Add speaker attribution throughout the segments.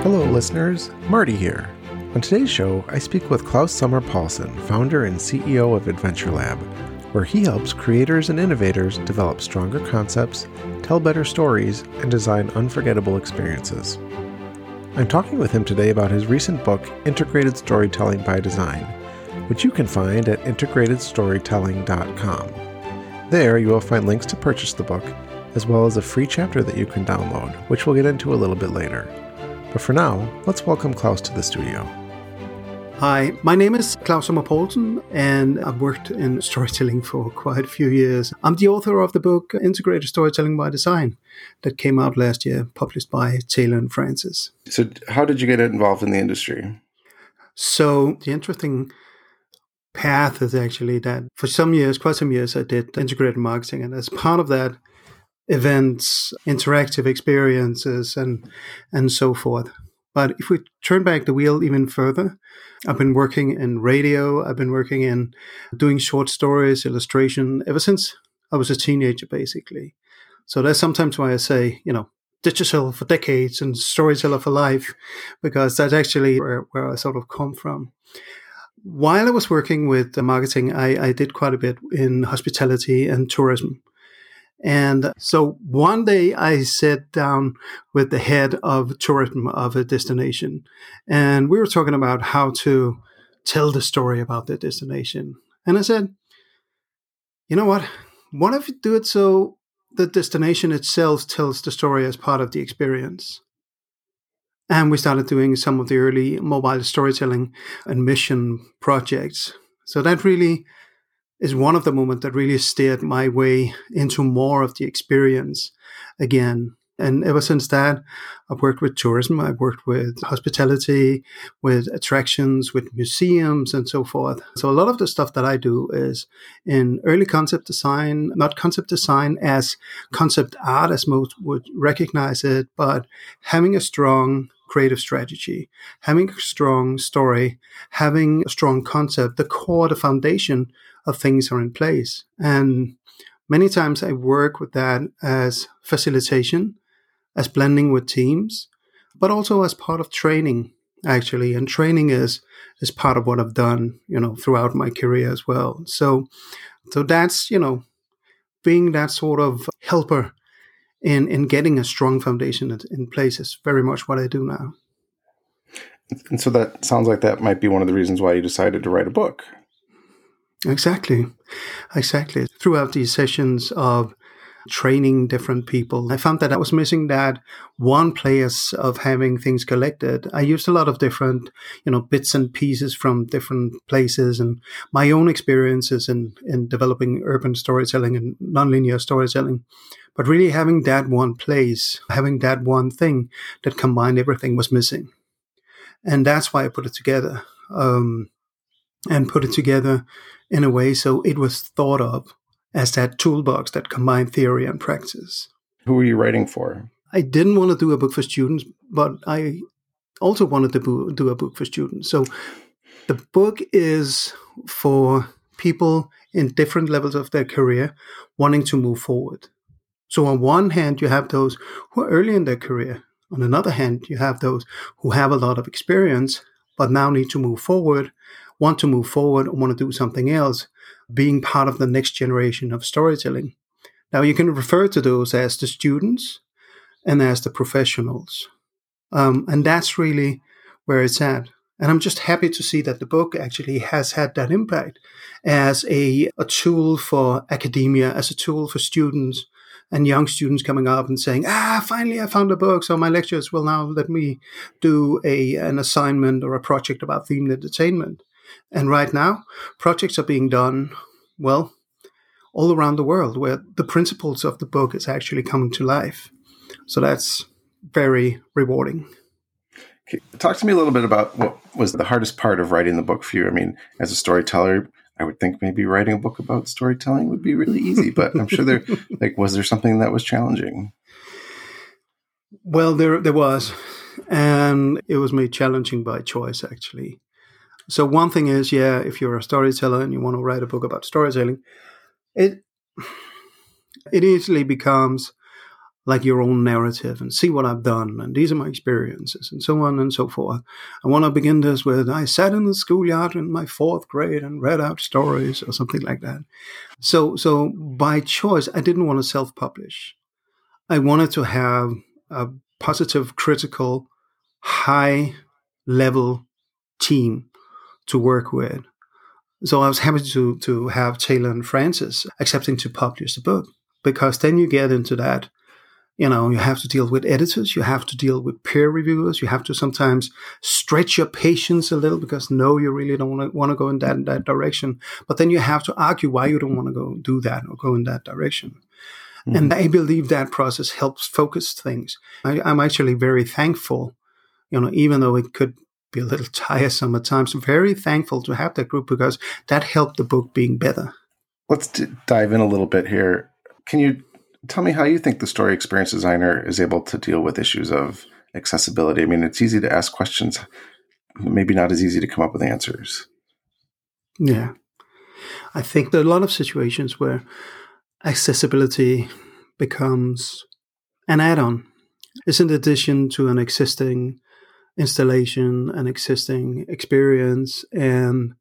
Speaker 1: Hello, listeners. Marty here. On today's show, I speak with Klaus Sommer Paulsen, founder and CEO of Adventure Lab, where he helps creators and innovators develop stronger concepts, tell better stories, and design unforgettable experiences. I'm talking with him today about his recent book, Integrated Storytelling by Design, which you can find at integratedstorytelling.com. There, you will find links to purchase the book, as well as a free chapter that you can download, which we'll get into a little bit later. But for now, let's welcome Klaus to the studio.
Speaker 2: Hi, my name is Klaus Sommer Paulsen, and I've worked in storytelling for quite a few years. I'm the author of the book Integrated Storytelling by Design that came out last year, published by Taylor & Francis.
Speaker 1: So how did you get involved in the industry?
Speaker 2: So the interesting path is actually that for some years, quite some years, I did integrated marketing. And as part of that, events, interactive experiences, and so forth. But if we turn back the wheel even further, I've been working in radio. I've been working in doing short stories, illustration, ever since I was a teenager, basically. So that's sometimes why I say, digital for decades and storyteller for life, because that's actually where I sort of come from. While I was working with marketing, I did quite a bit in hospitality and tourism. And so one day I sat down with the head of tourism of a destination, and we were talking about how to tell the story about the destination. And I said, you know what if you do it so the destination itself tells the story as part of the experience? And we started doing some of the early mobile storytelling and mission projects. So that really is one of the moments that really steered my way into more of the experience again. And ever since that, I've worked with tourism, I've worked with hospitality, with attractions, with museums, and so forth. So a lot of the stuff that I do is in early concept design, not concept design as concept art as most would recognize it, but having a strong creative strategy, having a strong story, having a strong concept, the core, the foundation of things are in place. And many times I work with that as facilitation, as blending with teams, but also as part of training, actually. And training is part of what I've done, throughout my career as well. So that's, being that sort of helper in getting a strong foundation in place is very much what I do now.
Speaker 1: And so that sounds like that might be one of the reasons why you decided to write a book.
Speaker 2: Exactly. Throughout these sessions of training different people, I found that I was missing that one place of having things collected. I used a lot of different, bits and pieces from different places and my own experiences in developing urban storytelling and nonlinear storytelling. But really having that one place, having that one thing that combined everything was missing. And that's why I put it together. And put it together in a way so it was thought of as that toolbox that combined theory and practice.
Speaker 1: Who were you writing for?
Speaker 2: I didn't want to do a book for students, but I also wanted to do a book for students. So the book is for people in different levels of their career wanting to move forward. So on one hand, you have those who are early in their career. On another hand, you have those who have a lot of experience, but now need to move forward, want to move forward, or want to do something else, being part of the next generation of storytelling. Now, you can refer to those as the students and as the professionals. And that's really where it's at. And I'm just happy to see that the book actually has had that impact as a tool for academia, as a tool for students and young students coming up and saying, finally I found a book. So my lecturers will now let me do an assignment or a project about themed entertainment. And right now, projects are being done, all around the world where the principles of the book is actually coming to life. So that's very rewarding.
Speaker 1: Okay. Talk to me a little bit about what was the hardest part of writing the book for you. I mean, as a storyteller, I would think maybe writing a book about storytelling would be really easy, but I'm sure was there something that was challenging?
Speaker 2: Well, there was, and it was made challenging by choice, actually. So one thing is, if you're a storyteller and you want to write a book about storytelling, it easily becomes like your own narrative and see what I've done. And these are my experiences and so on and so forth. I want to begin this with, I sat in the schoolyard in my 4th grade and read out stories or something like that. So by choice, I didn't want to self-publish. I wanted to have a positive, critical, high-level team to work with. So I was happy to have Taylor and Francis accepting to publish the book, because then you get into that, you have to deal with editors, you have to deal with peer reviewers, you have to sometimes stretch your patience a little because no, you really don't want to go in that direction. But then you have to argue why you don't want to go do that or go in that direction. Mm-hmm. And I believe that process helps focus things. I'm actually very thankful, even though it could be a little tiresome at times, very thankful to have that group because that helped the book being better.
Speaker 1: Let's dive in a little bit here. Can you tell me how you think the story experience designer is able to deal with issues of accessibility? I mean, it's easy to ask questions, maybe not as easy to come up with answers.
Speaker 2: Yeah. I think there are a lot of situations where accessibility becomes an add-on. It's in addition to an existing installation, an existing experience, and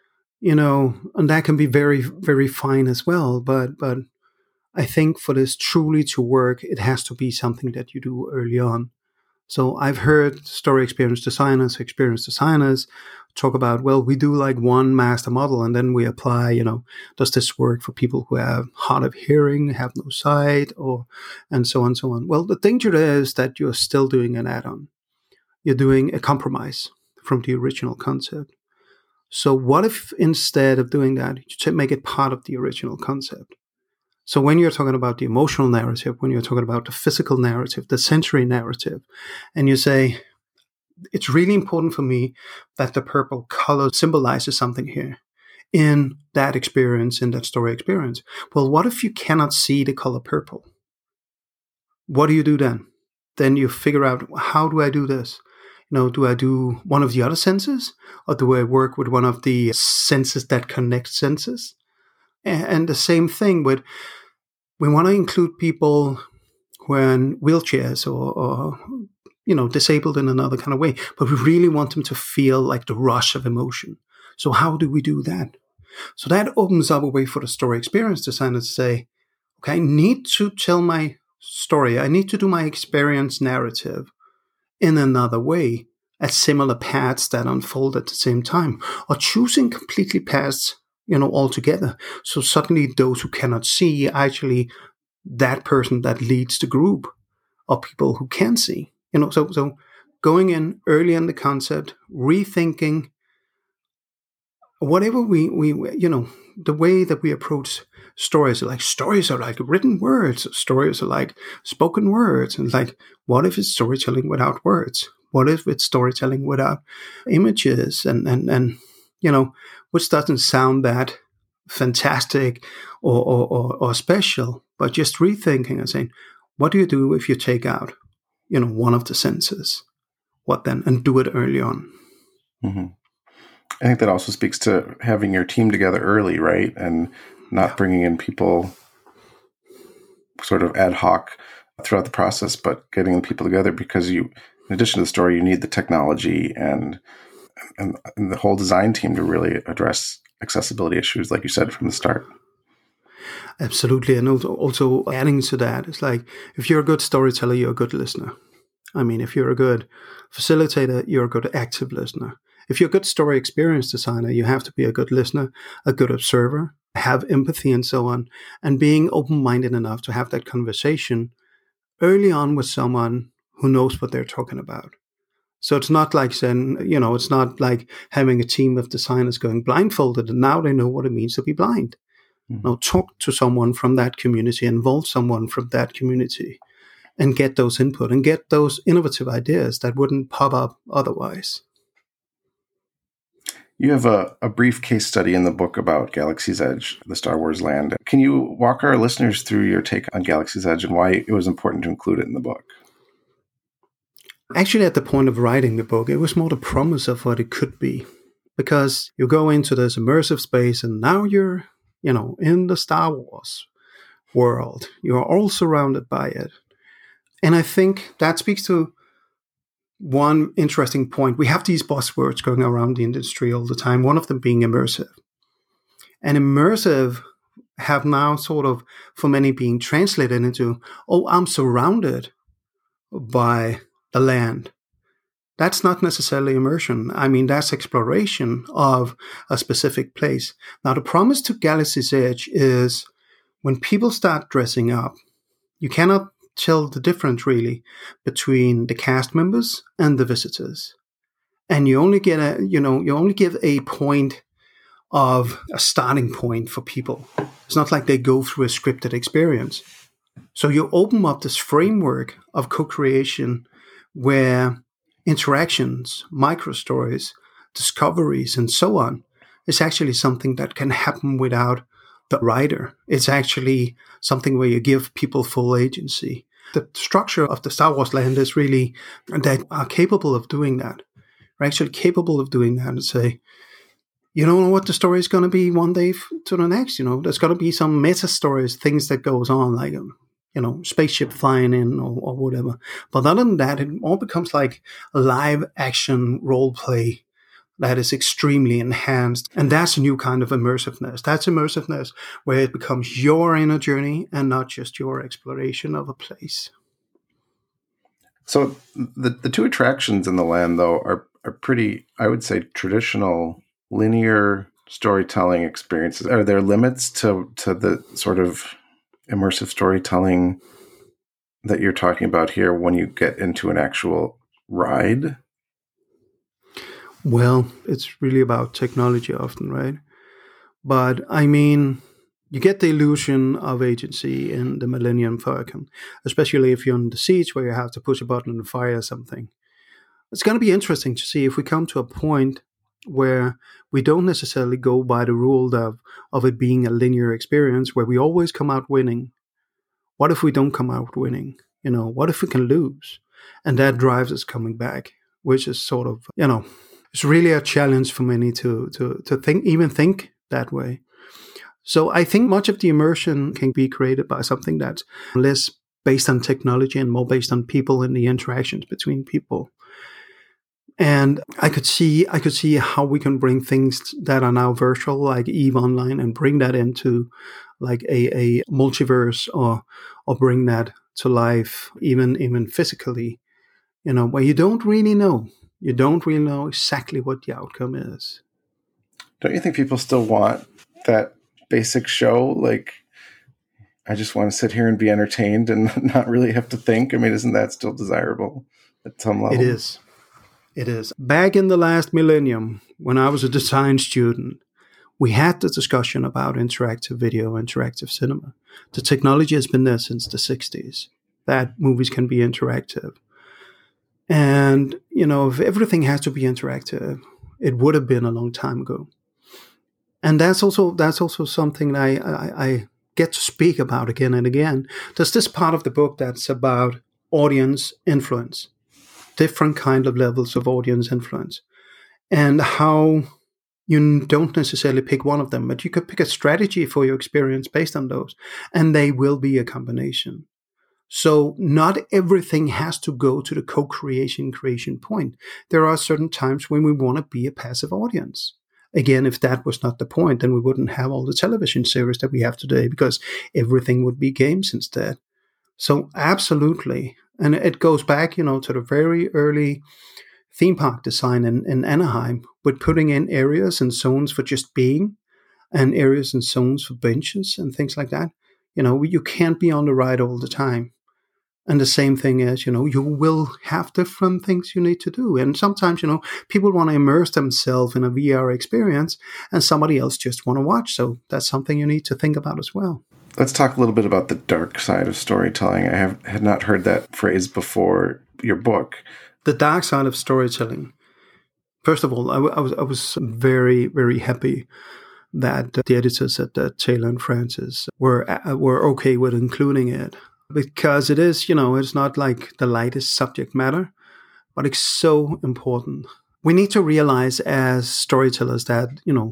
Speaker 2: and that can be very, very fine as well. But I think for this truly to work, it has to be something that you do early on. So I've heard story experienced designers talk about, well, we do like one master model and then we apply, does this work for people who have hard of hearing, have no sight, and so on and so on. Well, the danger is that you're still doing an add-on. You're doing a compromise from the original concept. So what if instead of doing that, you make it part of the original concept? So when you're talking about the emotional narrative, when you're talking about the physical narrative, the sensory narrative, and you say, it's really important for me that the purple color symbolizes something here in that experience, in that story experience. Well, what if you cannot see the color purple? What do you do then? Then you figure out, how do I do this? Do I do one of the other senses, or do I work with one of the senses that connect senses? And the same thing with, we want to include people who are in wheelchairs or disabled in another kind of way, but we really want them to feel like the rush of emotion. So how do we do that? So that opens up a way for the story experience designer to say, okay, I need to tell my story. I need to do my experience narrative in another way, at similar paths that unfold at the same time, or choosing completely paths, altogether. So suddenly those who cannot see are actually that person that leads the group of people who can see. So going in early in the concept, rethinking whatever we the way that we approach stories are like written words, stories are like spoken words, and like, what if it's storytelling without words? What if it's storytelling without images? And which doesn't sound that fantastic or special, but just rethinking and saying, what do you do if you take out, one of the senses? What then? And do it early on.
Speaker 1: Mm-hmm. I think that also speaks to having your team together early, right? And not bringing in people sort of ad hoc throughout the process, but getting people together because in addition to the story, you need the technology and the whole design team to really address accessibility issues, like you said, from the start.
Speaker 2: Absolutely. And also adding to that, it's like, if you're a good storyteller, you're a good listener. I mean, if you're a good facilitator, you're a good active listener. If you're a good story experience designer, you have to be a good listener, a good observer, have empathy and so on, and being open-minded enough to have that conversation early on with someone who knows what they're talking about. So it's not like saying, it's not like having a team of designers going blindfolded and now they know what it means to be blind. Mm-hmm. Now talk to someone from that community, involve someone from that community, and get those input and get those innovative ideas that wouldn't pop up otherwise.
Speaker 1: You have a brief case study in the book about Galaxy's Edge, the Star Wars land. Can you walk our listeners through your take on Galaxy's Edge and why it was important to include it in the book?
Speaker 2: Actually, at the point of writing the book, it was more the promise of what it could be. Because you go into this immersive space and now you're, in the Star Wars world. You're all surrounded by it. And I think that speaks to one interesting point. We have these buzzwords going around the industry all the time, one of them being immersive. And immersive have now sort of, for many, being translated into, oh, I'm surrounded by the land. That's not necessarily immersion. I mean, that's exploration of a specific place. Now, the promise to Galaxy's Edge is when people start dressing up, you cannot tell the difference really between the cast members and the visitors. And you only get you only give a point of a starting point for people. It's not like they go through a scripted experience. So you open up this framework of co-creation where interactions, micro-stories, discoveries, and so on is actually something that can happen without the writer. It's actually something where you give people full agency. The structure of the Star Wars land is really they are capable of doing that. We're actually capable of doing that and say, you don't know what the story is going to be one day to the next. There's going to be some meta stories, things that goes on, like spaceship flying in or whatever. But other than that, it all becomes like a live action role play that is extremely enhanced. And that's a new kind of immersiveness. That's immersiveness where it becomes your inner journey and not just your exploration of a place.
Speaker 1: So the two attractions in the land, though, are pretty, I would say, traditional linear storytelling experiences. Are there limits to the sort of immersive storytelling that you're talking about here when you get into an actual ride?
Speaker 2: Well, it's really about technology often, right? But I mean, you get the illusion of agency in the Millennium Falcon, especially if you're on the siege where you have to push a button and fire something. It's going to be interesting to see if we come to a point where we don't necessarily go by the rule of it being a linear experience where we always come out winning. What if we don't come out winning? What if we can lose? And that drives us coming back, which is sort of, it's really a challenge for many to think that way. So I think much of the immersion can be created by something that's less based on technology and more based on people and the interactions between people. And I could see how we can bring things that are now virtual, like EVE Online, and bring that into like a multiverse, or bring that to life, even physically, where you don't really know exactly what the outcome is.
Speaker 1: Don't you think people still want that basic show? Like, I just want to sit here and be entertained and not really have to think. I mean, isn't that still desirable at some level?
Speaker 2: It is. Back in the last millennium, when I was a design student, we had the discussion about interactive video, interactive cinema. The technology has been there since the 60s, that movies can be interactive. And, if everything has to be interactive, it would have been a long time ago. And that's also something I get to speak about again and again. There's this part of the book that's about audience influence. Different kind of levels of audience influence, and how you don't necessarily pick one of them, but you could pick a strategy for your experience based on those, and they will be a combination. So not everything has to go to the creation point. There are certain times when we want to be a passive audience. Again, if that was not the point, then we wouldn't have all the television series that we have today, because everything would be games instead. So absolutely. And it goes back, to the very early theme park design in Anaheim, with putting in areas and zones for just being, and areas and zones for benches and things like that. You can't be on the ride all the time. And the same thing is, you will have different things you need to do. And sometimes, people want to immerse themselves in a VR experience and somebody else just want to watch. So that's something you need to think about as well.
Speaker 1: Let's talk a little bit about the dark side of storytelling. I had not heard that phrase before your book.
Speaker 2: The dark side of storytelling. First of all, I was very, very happy that the editors at Taylor and Francis were okay with including it, because it is, it's not like the lightest subject matter, but it's so important. We need to realize as storytellers that,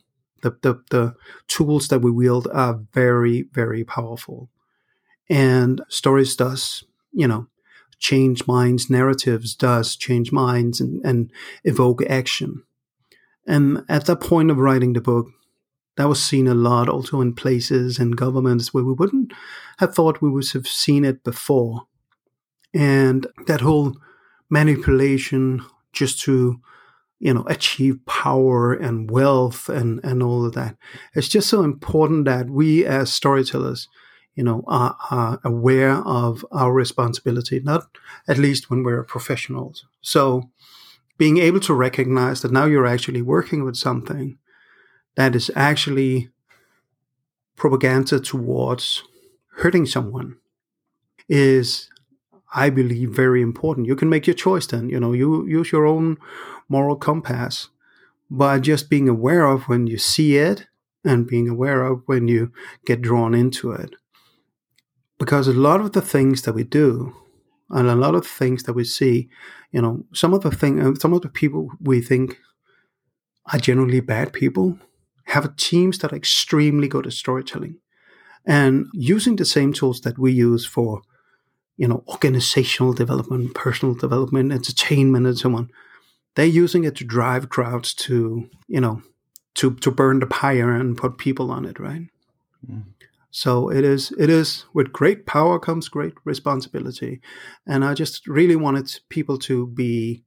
Speaker 2: the tools that we wield are very, very powerful. And stories does, change minds, narratives does change minds and evoke action. And at that point of writing the book, that was seen a lot also in places and governments where we wouldn't have thought we would have seen it before. And that whole manipulation just to, achieve power and wealth and all of that. It's just so important that we as storytellers, are aware of our responsibility, not at least when we're professionals. So being able to recognize that now you're actually working with something that is actually propaganda towards hurting someone is, I believe, very important. You can make your choice then, you use your own moral compass, but just being aware of when you see it and being aware of when you get drawn into it. Because a lot of the things that we do and a lot of the things that we see, some of the people we think are generally bad people have teams that are extremely good at storytelling and using the same tools that we use for, organizational development, personal development, entertainment, and so on. They're using it to drive crowds to, to burn the pyre and put people on it, right? Mm. So it is with great power comes great responsibility. And I just really wanted people to be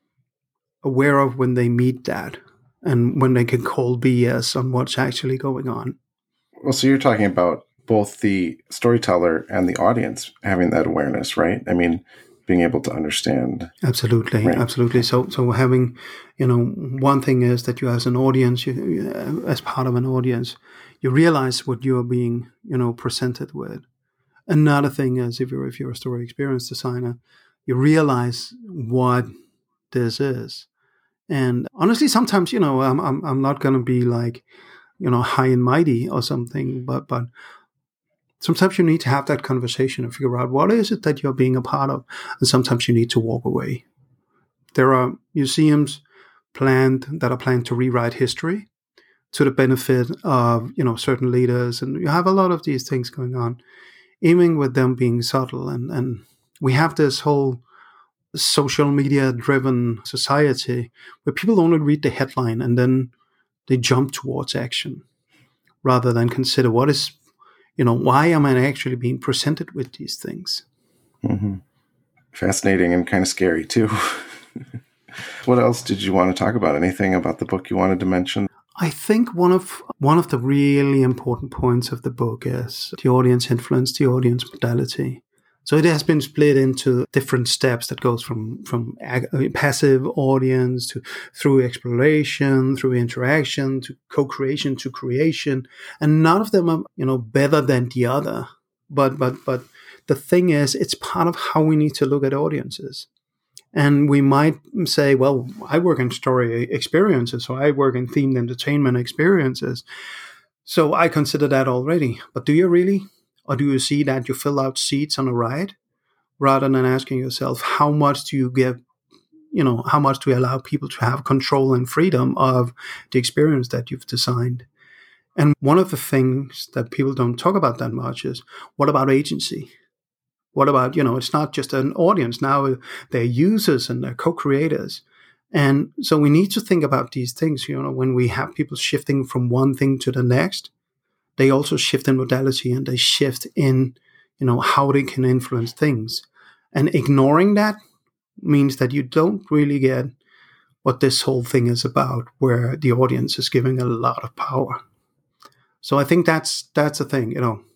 Speaker 2: aware of when they meet that and when they can call BS on what's actually going on.
Speaker 1: Well, so you're talking about both the storyteller and the audience having that awareness, right? I mean, being able to understand.
Speaker 2: Absolutely, right. Absolutely. So having, one thing is that you as an audience, as part of an audience, you realize what you are being, presented with. Another thing is if you're a story experience designer, you realize what this is. And honestly, sometimes, I'm not going to be like, high and mighty or something, but sometimes you need to have that conversation and figure out what is it that you're being a part of. And sometimes you need to walk away. There are museums that are planned to rewrite history to the benefit of, certain leaders. And you have a lot of these things going on, even with them being subtle. And we have this whole social media driven society where people only read the headline and then they jump towards action rather than consider what is, why am I actually being presented with these things?
Speaker 1: Mm-hmm. Fascinating and kind of scary too. What else did you want to talk about? Anything about the book you wanted to mention?
Speaker 2: I think one of the really important points of the book is the audience influence, the audience modality. So it has been split into different steps that goes from passive audience to through exploration, through interaction, to co-creation, to creation. And none of them are, better than the other. But the thing is, it's part of how we need to look at audiences. And we might say, well, I work in story experiences, or I work in themed entertainment experiences. So I consider that already. But do you really? Or do you see that you fill out seats on a ride rather than asking yourself, how much do you give, how much do you allow people to have control and freedom of the experience that you've designed? And one of the things that people don't talk about that much is, what about agency? What about, it's not just an audience. Now they're users and they're co-creators. And so we need to think about these things, when we have people shifting from one thing to the next, they also shift in modality and they shift in, how they can influence things. And ignoring that means that you don't really get what this whole thing is about, where the audience is giving a lot of power. So I think that's a thing,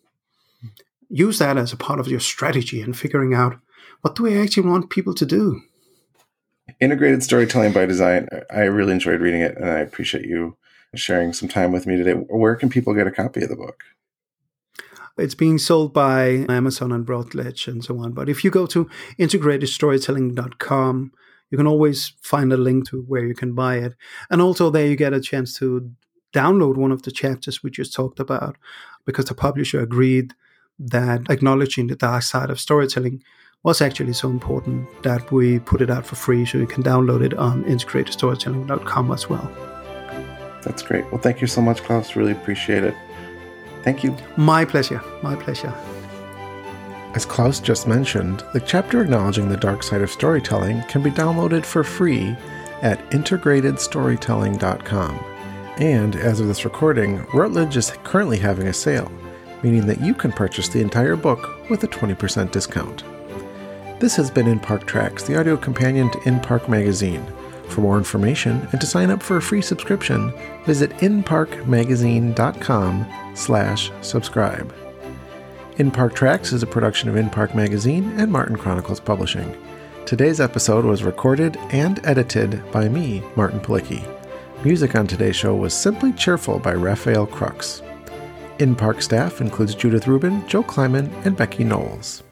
Speaker 2: use that as a part of your strategy and figuring out, what do we actually want people to do?
Speaker 1: Integrated Storytelling by Design. I really enjoyed reading it, and I appreciate you sharing some time with me today. Where can people get a copy of the book?
Speaker 2: It's being sold by Amazon and Routledge and so on. But if you go to integratedstorytelling.com, you can always find a link to where you can buy it. And also there you get a chance to download one of the chapters we just talked about, because the publisher agreed that acknowledging the dark side of storytelling was actually so important that we put it out for free, so you can download it on integratedstorytelling.com as well.
Speaker 1: That's great. Well, thank you so much, Klaus. Really appreciate it. Thank you.
Speaker 2: My pleasure. My pleasure.
Speaker 1: As Klaus just mentioned, the chapter acknowledging the dark side of storytelling can be downloaded for free at integratedstorytelling.com. And as of this recording, Routledge is currently having a sale, meaning that you can purchase the entire book with a 20% discount. This has been In Park Tracks, the audio companion to In Park Magazine. For more information and to sign up for a free subscription, visit inparkmagazine.com/subscribe. In Park Tracks is a production of In Park Magazine and Martin Chronicles Publishing. Today's episode was recorded and edited by me, Martin Palicki. Music on today's show was Simply Cheerful by Raphael Crux. In Park staff includes Judith Rubin, Joe Kleiman, and Becky Knowles.